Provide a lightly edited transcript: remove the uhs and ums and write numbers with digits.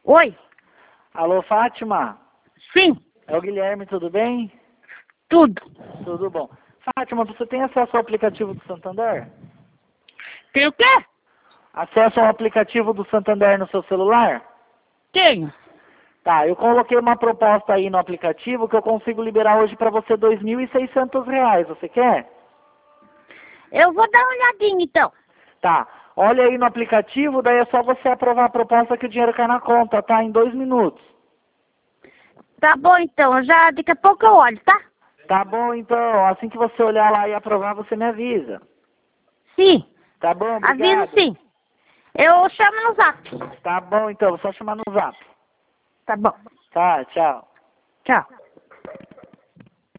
Oi. Alô, Fátima? Sim, É o Guilherme, tudo bem? tudo. Tudo bom. Fátima, você tem acesso ao aplicativo do Santander? Tem o quê? Acesso ao aplicativo do Santander no seu celular? Tenho. Tá, eu coloquei uma proposta aí no aplicativo que eu consigo liberar hoje para você R$ 2.600. Você quer? Eu vou dar uma olhadinha então. Tá. Olha aí no aplicativo, daí é só você aprovar a proposta que o dinheiro cai na conta, tá? Em 2 minutos. Tá bom então, já daqui a pouco eu olho, tá? Tá bom, então. Assim que você olhar lá e aprovar, você me avisa. Sim, Tá bom? aviso Obrigado. sim. Eu chamo no zap. Tá bom, então. Só chamar no zap. Tá bom. Tá, tchau. Tchau.